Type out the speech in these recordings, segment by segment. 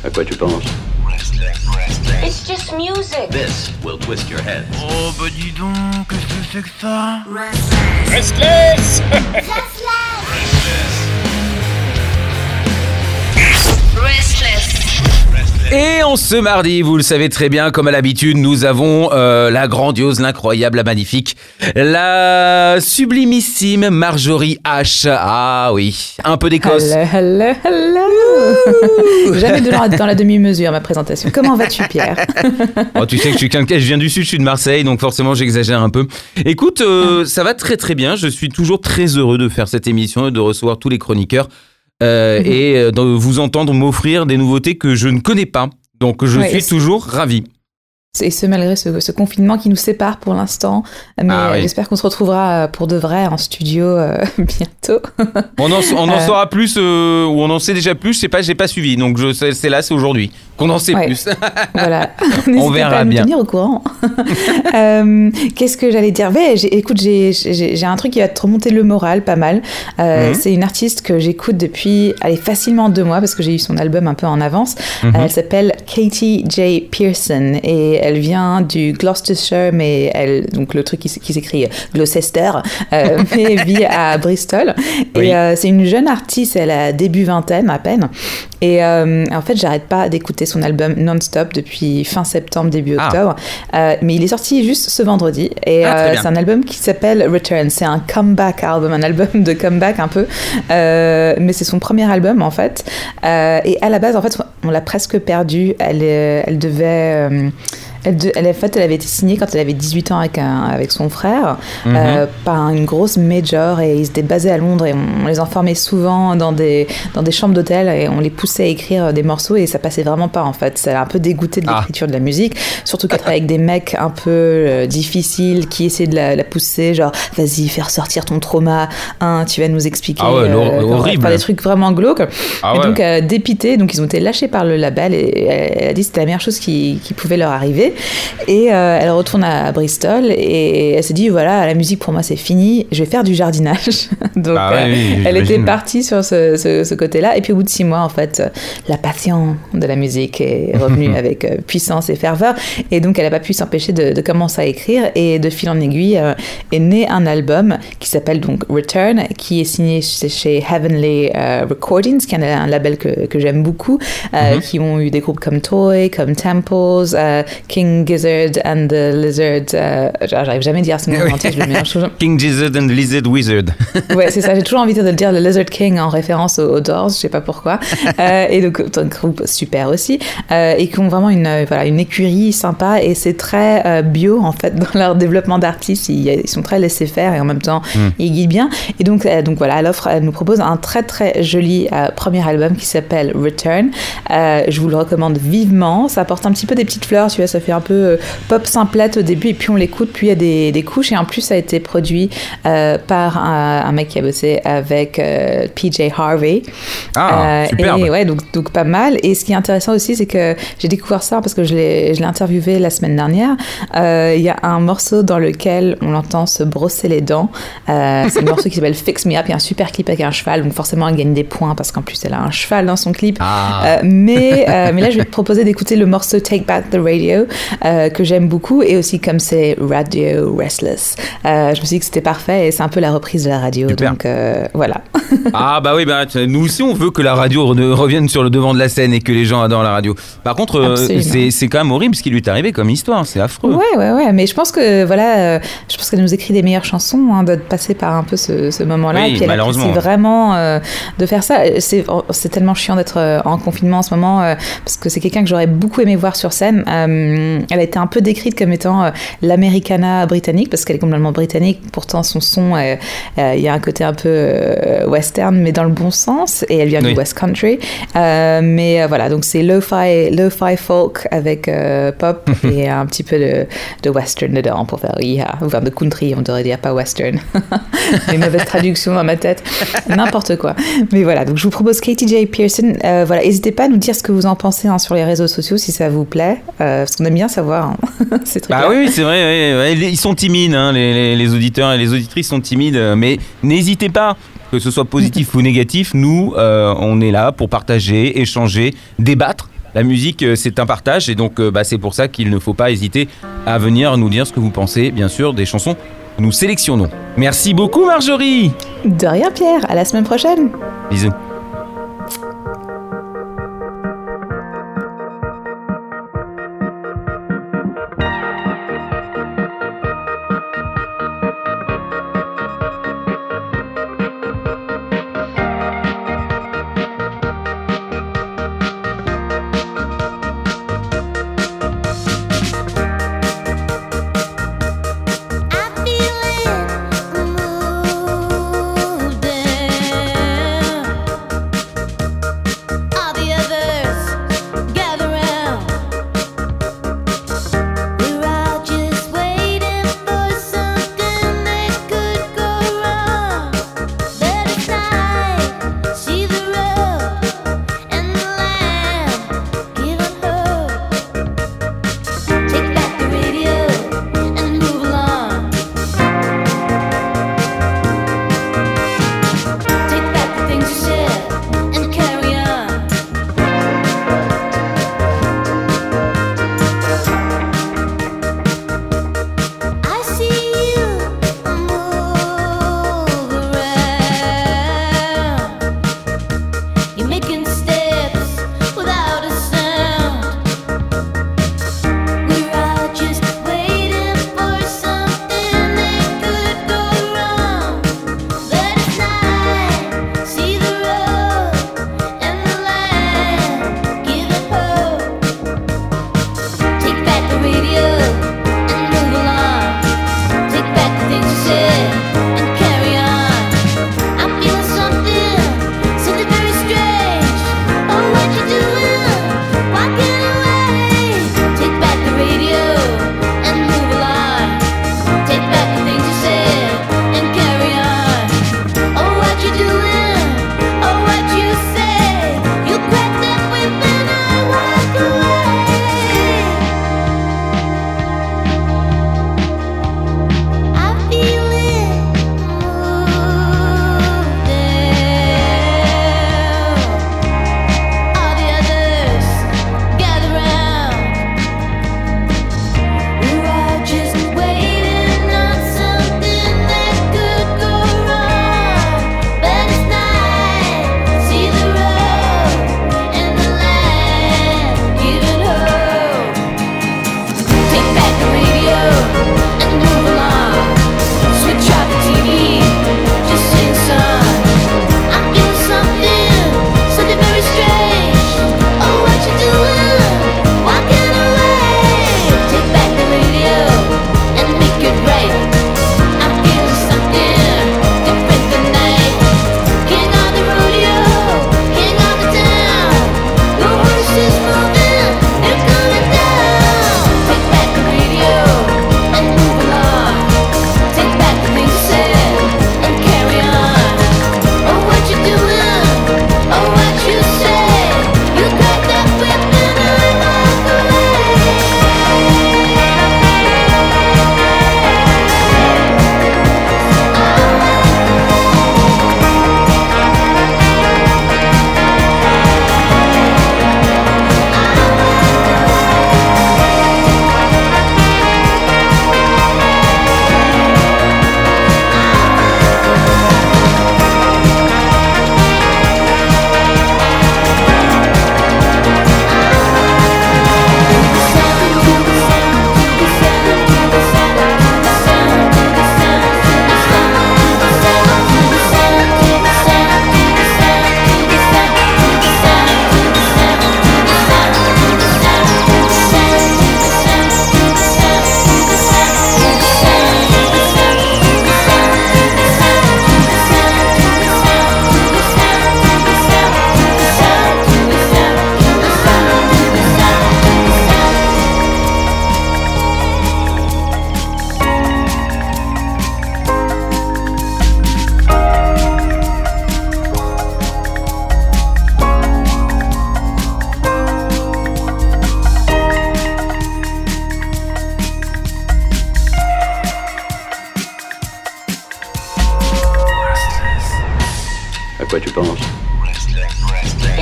À quoi tu penses? It's just music. This will twist your head. Oh bah dis donc, qu'est-ce que c'est que ça? Restless. Et en ce mardi, vous le savez très bien, comme à l'habitude, nous avons la grandiose, l'incroyable, la magnifique, la sublimissime Marjorie H. Ah oui, un peu d'Écosse. Hello. Jamais dans la demi-mesure, ma présentation. Comment vas-tu, Pierre? Oh, tu sais que je viens du sud, je suis de Marseille, donc forcément j'exagère un peu. Écoute, ça va très très bien, je suis toujours très heureux de faire cette émission et de recevoir tous les chroniqueurs. Et de vous entendre m'offrir des nouveautés que je ne connais pas. Donc je suis toujours ravi. Et ce malgré ce confinement qui nous sépare pour l'instant. Mais j'espère qu'on se retrouvera pour de vrai en studio bientôt. On en saura plus, ou on en sait déjà plus, je sais pas, j'ai pas suivi. Donc c'est aujourd'hui qu'on en sait plus. Voilà. On verra pas à bien. Me tenir au courant. Qu'est-ce que j'allais dire? Écoute, j'ai un truc qui va te remonter le moral pas mal. C'est une artiste que j'écoute depuis facilement 2 mois parce que j'ai eu son album un peu en avance. Elle s'appelle Katie J. Pearson et elle vient du Gloucestershire, mais donc le truc qui s'écrit Gloucester, mais vit à Bristol. Et c'est une jeune artiste, elle a début vingtaine à peine. Et en fait, j'arrête pas d'écouter son album non-stop depuis fin septembre, début octobre. Mais il est sorti juste ce vendredi. Et c'est un album qui s'appelle Return. C'est un comeback album, un album de comeback un peu. Mais c'est son premier album, en fait. Et à la base, en fait, on l'a presque perdue. Elle devait... Elle avait été signée quand elle avait 18 ans avec son frère par une grosse major et ils étaient basés à Londres et on les enfermait souvent dans des chambres d'hôtel et on les poussait à écrire des morceaux et ça passait vraiment pas en fait. Ça l'a un peu dégoûté de l'écriture de la musique, surtout qu'elle travaillait avec des mecs un peu difficiles qui essayaient de la pousser, genre vas-y, faire sortir ton trauma, tu vas nous expliquer horrible. Faire des trucs vraiment glauques. Et donc dépitée, donc ils ont été lâchés par le label et elle a dit que c'était la meilleure chose qui pouvait leur arriver. Et elle retourne à Bristol et elle s'est dit voilà, la musique pour moi c'est fini, je vais faire du jardinage. Donc elle était partie sur ce côté-là et puis au bout de 6 mois en fait la passion de la musique est revenue avec puissance et ferveur et donc elle n'a pas pu s'empêcher de commencer à écrire et de fil en aiguille est né un album qui s'appelle donc Return qui est signé chez Heavenly Recordings qui est un label que j'aime beaucoup qui ont eu des groupes comme Toy, comme Temples, King Gizzard and the Lizard. J'arrive jamais à dire ce nom entier, je le mélange toujours. King Gizzard and Lizard Wizard. Ouais, c'est ça. J'ai toujours envie de dire le Lizard King en référence aux Doors, je sais pas pourquoi. Et donc, un groupe super aussi. Et qui ont vraiment une écurie sympa et c'est très bio en fait dans leur développement d'artistes. Ils sont très laissés faire et en même temps, ils guident bien. Et donc voilà, elle nous propose un très très joli premier album qui s'appelle Return. Je vous le recommande vivement. Ça apporte un petit peu des petites fleurs, tu vois, ça fait un peu pop simplette au début et puis on l'écoute, puis il y a des couches et en plus ça a été produit par un mec qui a bossé avec PJ Harvey. Superbe. Et ouais, donc pas mal. Et ce qui est intéressant aussi, c'est que j'ai découvert ça parce que je l'ai interviewé la semaine dernière. Il y a un morceau dans lequel on l'entend se brosser les dents. C'est un morceau qui s'appelle Fix Me Up. Il y a un super clip avec un cheval, donc forcément elle gagne des points parce qu'en plus elle a un cheval dans son clip. Mais là je vais te proposer d'écouter le morceau Take Back the Radio que j'aime beaucoup et aussi comme c'est Radio Restless. Je me suis dit que c'était parfait et c'est un peu la reprise de la radio. Super. Donc voilà. Nous aussi on veut que la radio revienne sur le devant de la scène et que les gens adorent la radio. Par contre c'est quand même horrible ce qui lui est arrivé comme histoire, c'est affreux. Ouais, mais je pense que je pense qu'elle nous écrit des meilleures chansons de passer par un peu ce moment-là. Oui, et puis elle apprécie vraiment de faire ça. C'est tellement chiant d'être en confinement en ce moment parce que c'est quelqu'un que j'aurais beaucoup aimé voir sur scène. Elle a été un peu décrite comme étant l'Americana britannique parce qu'elle est complètement britannique. Pourtant son son, il y a un côté un peu western mais dans le bon sens et elle vient du West Country. Mais voilà, donc c'est lo-fi folk avec pop et un petit peu de western dedans pour faire enfin de country on devrait dire, pas western. Les mauvaises traductions dans ma tête, n'importe quoi. Mais voilà, donc je vous propose Katie J. Pearson. Voilà, n'hésitez pas à nous dire ce que vous en pensez sur les réseaux sociaux si ça vous plaît, parce qu'on aime bien savoir ces trucs-là. Oui, c'est vrai, ils sont timides, les auditeurs et les auditrices sont timides, mais n'hésitez pas. Que ce soit positif ou négatif, nous, on est là pour partager, échanger, débattre. La musique, c'est un partage et donc c'est pour ça qu'il ne faut pas hésiter à venir nous dire ce que vous pensez, bien sûr, des chansons que nous sélectionnons. Merci beaucoup Marjorie. De rien Pierre, à la semaine prochaine. Bisous.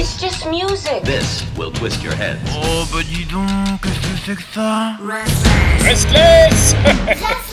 It's just music. This will twist your head. Oh bah dis donc, qu'est-ce que c'est que ça? Restless